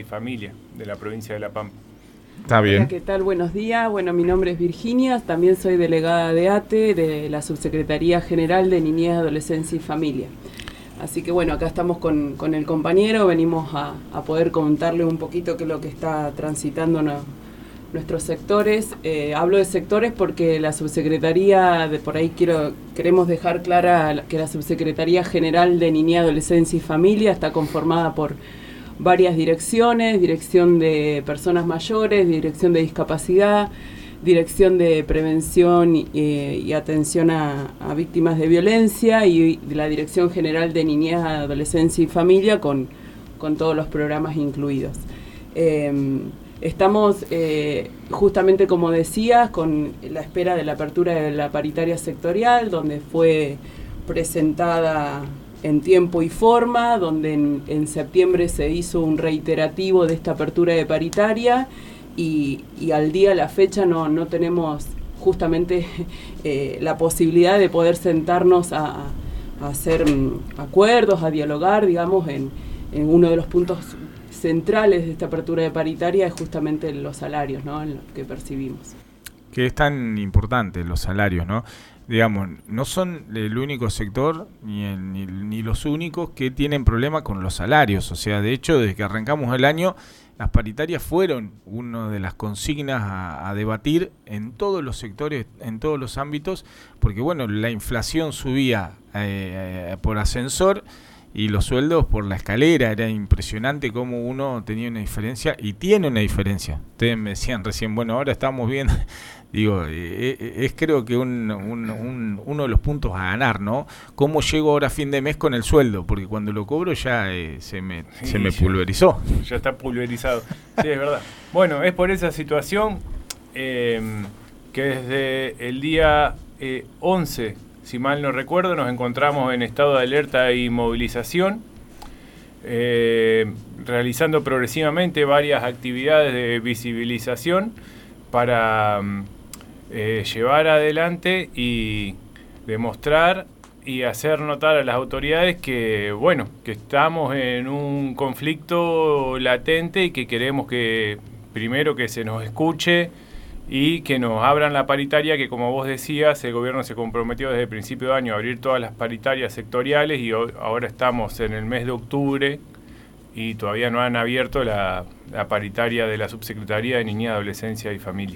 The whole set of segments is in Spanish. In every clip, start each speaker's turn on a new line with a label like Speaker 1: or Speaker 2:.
Speaker 1: Familia de la provincia de La Pampa.
Speaker 2: Está bien.
Speaker 3: Hola, ¿qué tal? Buenos días. Bueno, mi nombre es Virginia, también soy delegada de ATE, de la Subsecretaría General de Niñez, Adolescencia y Familia. Así que bueno, acá estamos con el compañero, venimos a poder contarle un poquito qué es lo que está transitando nuestros sectores. Hablo de sectores porque la Subsecretaría, por ahí queremos dejar clara que la Subsecretaría General de Niñez, Adolescencia y Familia está conformada por varias direcciones: dirección de personas mayores, dirección de discapacidad, dirección de prevención y atención a víctimas de violencia, y la Dirección General de Niñez, Adolescencia y Familia con todos los programas incluidos. Estamos justamente, como decías, con la espera de la apertura de la paritaria sectorial, donde fue presentada en tiempo y forma, donde en septiembre se hizo un reiterativo de esta apertura de paritaria, y al día, a la fecha, no tenemos justamente la posibilidad de poder sentarnos a hacer acuerdos, a dialogar, digamos, en uno de los puntos centrales de esta apertura de paritaria es justamente los salarios, ¿no?, en lo que percibimos.
Speaker 2: Que es tan importante los salarios, ¿no? Digamos, no son el único sector ni los únicos que tienen problemas con los salarios. O sea, de hecho, desde que arrancamos el año, las paritarias fueron una de las consignas a debatir en todos los sectores, en todos los ámbitos, porque bueno, la inflación subía por ascensor y los sueldos por la escalera. Era impresionante cómo uno tenía una diferencia, y tiene una diferencia. Ustedes me decían recién, bueno, ahora estamos viendo, digo, es creo que uno de los puntos a ganar, ¿no? ¿Cómo llego ahora a fin de mes con el sueldo? Porque cuando lo cobro ya se me pulverizó.
Speaker 1: Ya está pulverizado, sí, es verdad. Bueno, es por esa situación que desde el día 11, si mal no recuerdo, nos encontramos en estado de alerta y movilización, realizando progresivamente varias actividades de visibilización para llevar adelante y demostrar y hacer notar a las autoridades que, bueno, que estamos en un conflicto latente y que queremos que, primero, que se nos escuche y que nos abran la paritaria, que, como vos decías, el gobierno se comprometió desde el principio de año a abrir todas las paritarias sectoriales, y ahora estamos en el mes de octubre y todavía no han abierto la paritaria de la Subsecretaría de Niñez, Adolescencia y Familia.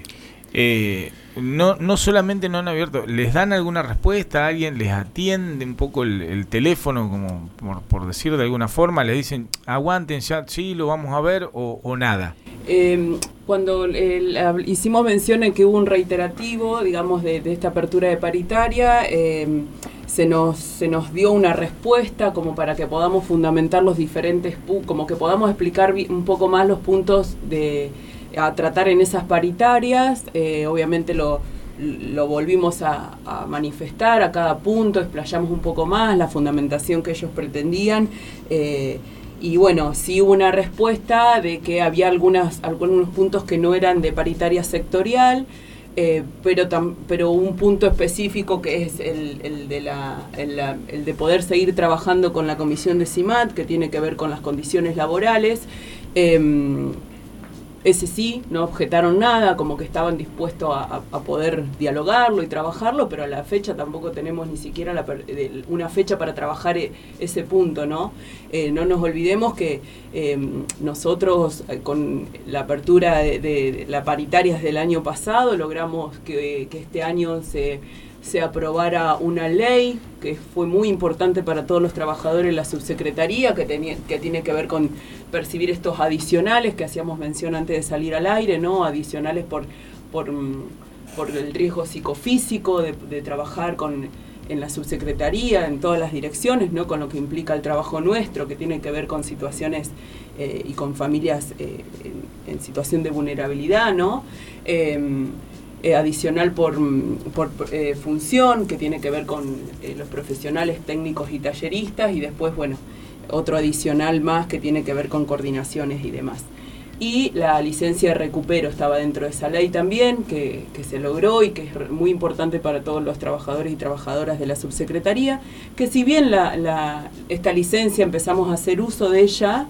Speaker 2: No solamente no han abierto, ¿les dan alguna respuesta? ¿Alguien les atiende un poco el teléfono, como por decir de alguna forma? ¿Les dicen, aguanten ya, sí, lo vamos a ver, o nada?
Speaker 3: Cuando hicimos mención en que hubo un reiterativo, digamos, de esta apertura de paritaria, se nos dio una respuesta como para que podamos fundamentar los diferentes como que podamos explicar un poco más los puntos a tratar en esas paritarias. Obviamente lo volvimos a manifestar a cada punto, explayamos un poco más la fundamentación que ellos pretendían, y bueno, sí hubo una respuesta de que había algunos puntos que no eran de paritaria sectorial, pero un punto específico que es el de poder seguir trabajando con la comisión de CIMAT, que tiene que ver con las condiciones laborales. Ese sí, no objetaron nada, como que estaban dispuestos a poder dialogarlo y trabajarlo, pero a la fecha tampoco tenemos ni siquiera una fecha para trabajar ese punto, ¿no? No nos olvidemos que nosotros, con la apertura de la paritaria del año pasado, logramos que este año se aprobara una ley que fue muy importante para todos los trabajadores de la subsecretaría, que tiene que ver con percibir estos adicionales que hacíamos mención antes de salir al aire, ¿no? Adicionales por el riesgo psicofísico de trabajar en la subsecretaría, en todas las direcciones, ¿no? Con lo que implica el trabajo nuestro, que tiene que ver con situaciones y con familias en situación de vulnerabilidad, ¿no? Adicional por función, que tiene que ver con los profesionales técnicos y talleristas, y después, bueno, otro adicional más que tiene que ver con coordinaciones y demás. Y la licencia de recupero estaba dentro de esa ley también, que se logró y que es muy importante para todos los trabajadores y trabajadoras de la subsecretaría, que si bien esta licencia empezamos a hacer uso de ella,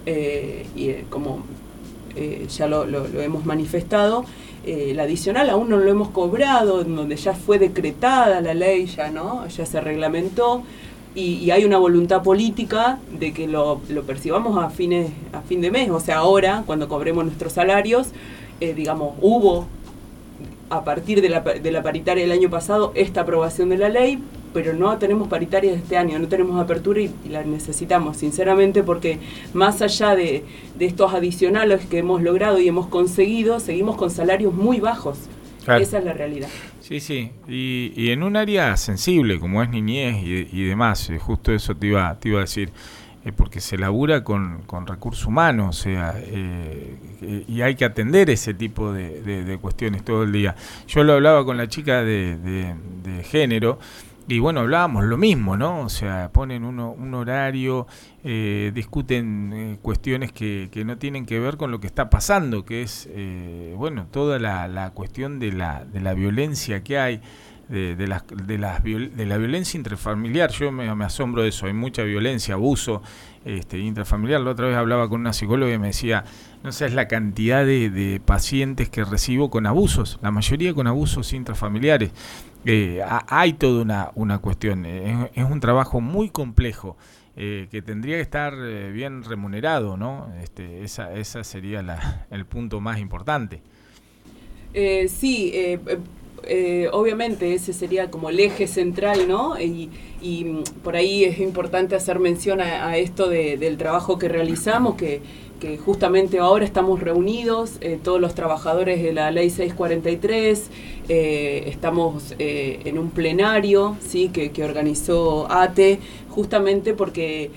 Speaker 3: como ya lo hemos manifestado, la adicional aún no lo hemos cobrado, en donde ya fue decretada la ley, ya se reglamentó, y hay una voluntad política de que lo percibamos a fin de mes, o sea, ahora, cuando cobremos nuestros salarios, hubo, a partir de la paritaria del año pasado, esta aprobación de la ley, pero no tenemos paritaria este año, no tenemos apertura y la necesitamos, sinceramente, porque más allá de estos adicionales que hemos logrado y hemos conseguido, seguimos con salarios muy bajos. Claro. Esa es la realidad.
Speaker 2: Sí, y en un área sensible como es niñez y demás, justo eso te iba a decir, porque se labura con recursos humanos, o sea, y hay que atender ese tipo de cuestiones todo el día. Yo lo hablaba con la chica de género, y bueno, hablábamos lo mismo, ¿no? O sea, ponen un horario, discuten cuestiones que no tienen que ver con lo que está pasando, que es, toda la cuestión de la violencia que hay, de la violencia intrafamiliar. Yo me asombro de eso, hay mucha violencia, abuso intrafamiliar. La otra vez hablaba con una psicóloga y me decía, no sabes la cantidad de pacientes que recibo con abusos, la mayoría con abusos intrafamiliares. Hay toda una cuestión, es un trabajo muy complejo, que tendría que estar bien remunerado, ¿no? Esa sería el punto más importante.
Speaker 3: Obviamente ese sería como el eje central, ¿no? Y por ahí es importante hacer mención a esto del trabajo que realizamos, que justamente ahora estamos reunidos, todos los trabajadores de la Ley 643, estamos en un plenario, ¿sí? que organizó ATE, justamente porque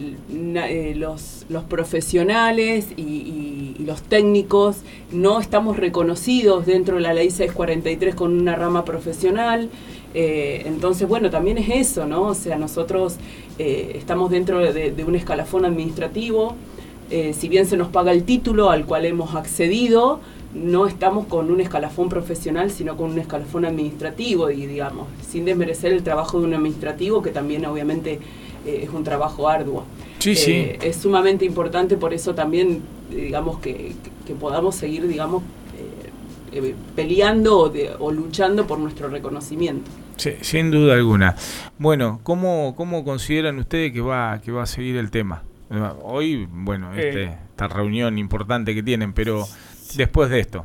Speaker 3: los profesionales y los técnicos no estamos reconocidos dentro de la Ley 643 con una rama profesional. Entonces, también es eso, ¿no? O sea, nosotros estamos dentro de un escalafón administrativo. Si bien se nos paga el título al cual hemos accedido, no estamos con un escalafón profesional, sino con un escalafón administrativo, y sin desmerecer el trabajo de un administrativo, que también obviamente es un trabajo arduo.
Speaker 2: Sí.
Speaker 3: Es sumamente importante, por eso también, que podamos seguir, peleando o luchando por nuestro reconocimiento.
Speaker 2: Sí, sin duda alguna. Bueno, ¿cómo consideran ustedes que va a seguir el tema? Hoy, esta reunión importante que tienen, pero después de esto.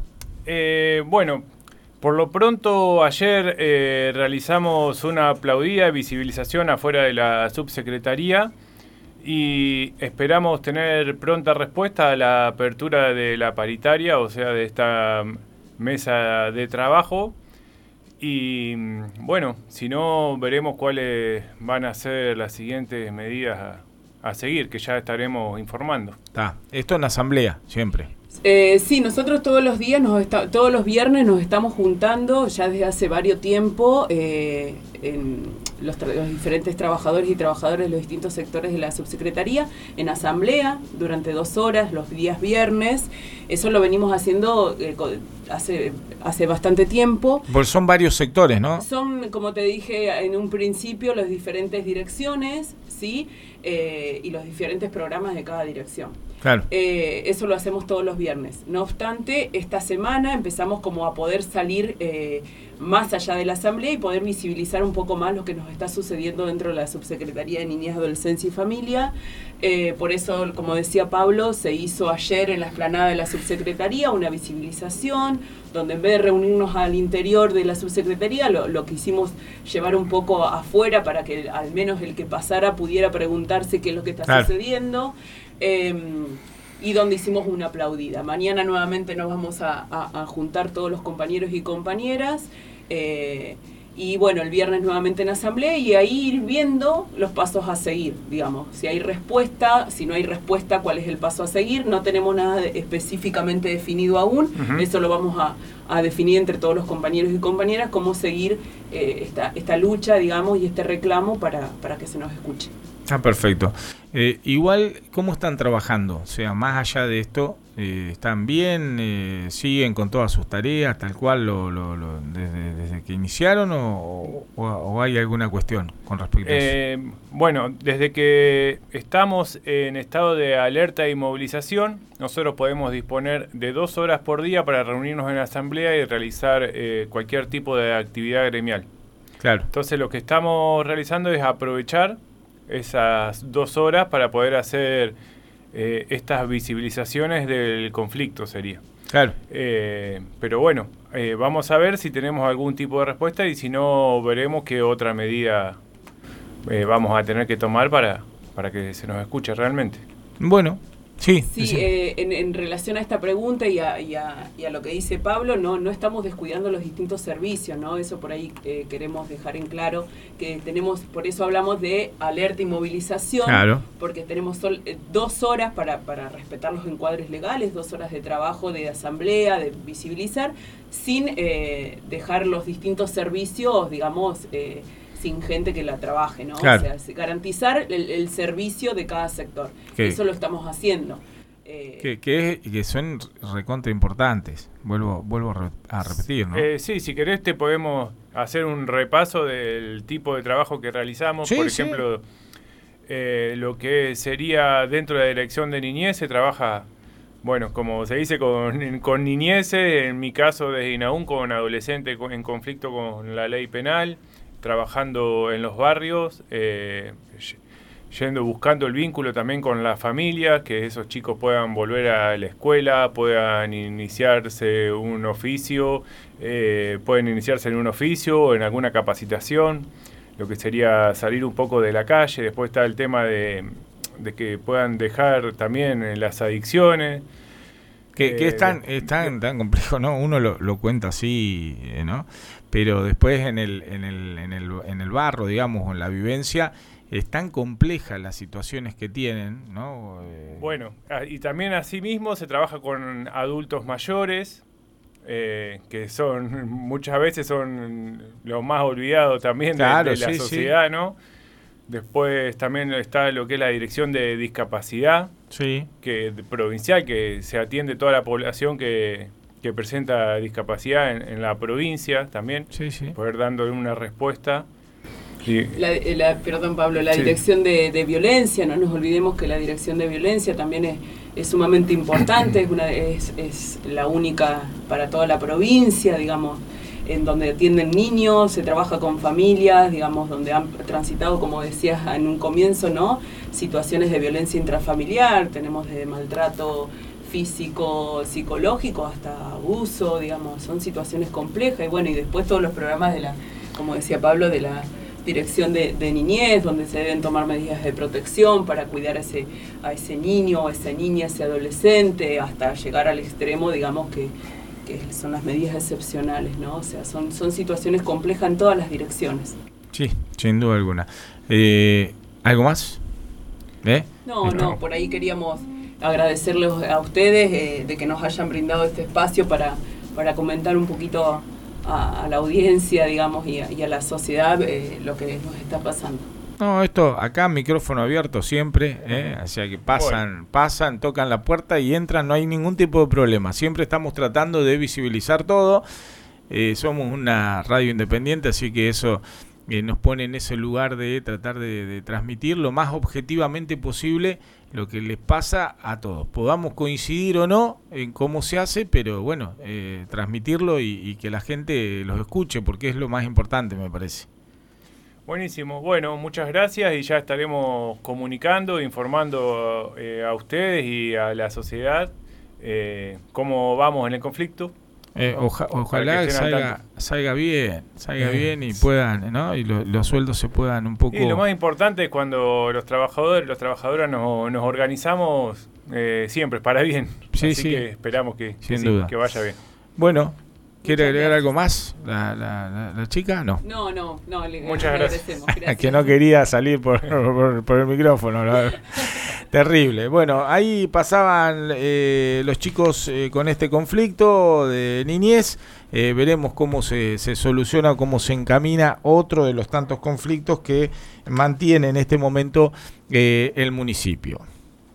Speaker 1: Por lo pronto ayer realizamos una aplaudida visibilización afuera de la subsecretaría y esperamos tener pronta respuesta a la apertura de la paritaria, o sea, de esta mesa de trabajo. Y si no, veremos cuáles van a ser las siguientes medidas a seguir, que ya estaremos informando.
Speaker 2: Esto en asamblea, siempre.
Speaker 3: Sí, nosotros todos los días, todos los viernes nos estamos juntando, ya desde hace varios tiempo, los diferentes trabajadores y trabajadoras de los distintos sectores de la subsecretaría, en asamblea, durante 2 horas, los días viernes. Eso lo venimos haciendo hace bastante tiempo.
Speaker 2: Pues son varios sectores, ¿no?
Speaker 3: Son, como te dije en un principio, las diferentes direcciones, ¿sí? Y los diferentes programas de cada dirección.
Speaker 2: Claro.
Speaker 3: Eso lo hacemos todos los viernes. No obstante, esta semana empezamos como a poder salir más allá de la asamblea y poder visibilizar un poco más lo que nos está sucediendo dentro de la Subsecretaría de Niñez, Adolescencia y Familia. Por eso, como decía Pablo, se hizo ayer en la explanada de la Subsecretaría una visibilización, donde en vez de reunirnos al interior de la Subsecretaría, lo quisimos llevar un poco afuera para que al menos el que pasara pudiera preguntarse qué es lo que está sucediendo. Y donde hicimos una aplaudida. Mañana nuevamente nos vamos a juntar todos los compañeros y compañeras, y el viernes nuevamente en asamblea, y ahí ir viendo los pasos a seguir, si hay respuesta, si no hay respuesta, cuál es el paso a seguir. No tenemos nada específicamente definido aún. Eso lo vamos a definir entre todos los compañeros y compañeras, cómo seguir esta lucha, y este reclamo para que se nos escuche.
Speaker 2: Perfecto. Igual, ¿cómo están trabajando? O sea, más allá de esto, ¿Están bien? ¿Siguen con todas sus tareas tal cual desde que iniciaron o hay alguna cuestión con respecto a eso?
Speaker 1: Bueno, desde que estamos en estado de alerta y movilización, nosotros podemos disponer de 2 horas por día para reunirnos en la asamblea y realizar cualquier tipo de actividad gremial.
Speaker 2: Claro.
Speaker 1: Entonces lo que estamos realizando es aprovechar esas 2 horas para poder hacer estas visibilizaciones del conflicto sería.
Speaker 2: Claro.
Speaker 1: Pero bueno, vamos a ver si tenemos algún tipo de respuesta y si no, veremos qué otra medida vamos a tener que tomar para que se nos escuche realmente.
Speaker 2: Bueno, sí.
Speaker 3: En relación a esta pregunta y a lo que dice Pablo, no estamos descuidando los distintos servicios, ¿no? Eso por ahí queremos dejar en claro que tenemos, por eso hablamos de alerta y movilización,
Speaker 2: claro,
Speaker 3: porque tenemos 2 horas para respetar los encuadres legales, 2 horas de trabajo, de asamblea, de visibilizar, sin dejar los distintos servicios, digamos, sin gente que la trabaje, ¿no?
Speaker 2: Claro.
Speaker 3: O sea, garantizar el servicio de cada sector. Eso lo estamos haciendo.
Speaker 2: Que son recontra importantes. Vuelvo a repetir, ¿no?
Speaker 1: Sí, si querés te podemos hacer un repaso del tipo de trabajo que realizamos.
Speaker 2: Sí,
Speaker 1: por ejemplo, lo que sería dentro de la dirección de niñez se trabaja, bueno, como se dice, con niñeces, en mi caso desde INAUM con adolescentes en conflicto con la ley penal, trabajando en los barrios, buscando el vínculo también con la familia, que esos chicos puedan volver a la escuela, puedan iniciarse un oficio, pueden iniciarse en un oficio o en alguna capacitación, lo que sería salir un poco de la calle. Después está el tema de que puedan dejar también las adicciones.
Speaker 2: Que es tan complejo, ¿no? Uno lo cuenta así, ¿no? Pero después en el barro, digamos, o en la vivencia, es tan compleja las situaciones que tienen, ¿no?
Speaker 1: Bueno, y también asimismo se trabaja con adultos mayores, que muchas veces son los más olvidados también, claro, de la sociedad, ¿no? Después también está lo que es la dirección de discapacidad,
Speaker 2: sí,
Speaker 1: provincial, que se atiende toda la población que presenta discapacidad en la provincia también,
Speaker 2: sí.
Speaker 1: poder dándole una respuesta.
Speaker 3: Perdón, Pablo, la dirección de violencia, no nos olvidemos que la dirección de violencia también es sumamente importante, es la única para toda la provincia, digamos, en donde atienden niños, se trabaja con familias, digamos, donde han transitado, como decías en un comienzo, ¿no?, situaciones de violencia intrafamiliar, tenemos de maltrato físico, psicológico, hasta abuso, digamos, son situaciones complejas. Y bueno, y después todos los programas como decía Pablo, de la dirección de niñez, donde se deben tomar medidas de protección para cuidar a ese niño, a esa niña, a ese adolescente, hasta llegar al extremo, digamos, que son las medidas excepcionales, ¿no? O sea, son situaciones complejas en todas las direcciones.
Speaker 2: Sí, sin duda alguna. ¿Algo más?
Speaker 3: No, por ahí queríamos agradecerles a ustedes de que nos hayan brindado este espacio para comentar un poquito a la audiencia, digamos, y a la sociedad lo que nos está pasando.
Speaker 2: No, esto acá micrófono abierto siempre, o sea que pasan, tocan la puerta y entran, no hay ningún tipo de problema. Siempre estamos tratando de visibilizar todo. Somos una radio independiente, así que eso nos pone en ese lugar de tratar de transmitir lo más objetivamente posible lo que les pasa a todos. Podamos coincidir o no en cómo se hace, pero bueno, transmitirlo y que la gente los escuche, porque es lo más importante, me parece.
Speaker 1: Buenísimo. Bueno, muchas gracias y ya estaremos comunicando, informando a ustedes y a la sociedad cómo vamos en el conflicto.
Speaker 2: Ojalá salga bien y puedan, ¿no? Y los sueldos se puedan un poco.
Speaker 1: Y lo más importante es cuando las trabajadoras nos organizamos siempre para bien.
Speaker 2: Sí,
Speaker 1: Así que esperamos que vaya bien.
Speaker 2: Bueno, ¿quiere agregar algo más la chica? No.
Speaker 3: No,
Speaker 1: muchas gracias.
Speaker 2: Que no quería salir por el micrófono. Terrible. Bueno, ahí pasaban los chicos con este conflicto de niñez. Veremos cómo se soluciona, cómo se encamina otro de los tantos conflictos que mantiene en este momento el municipio.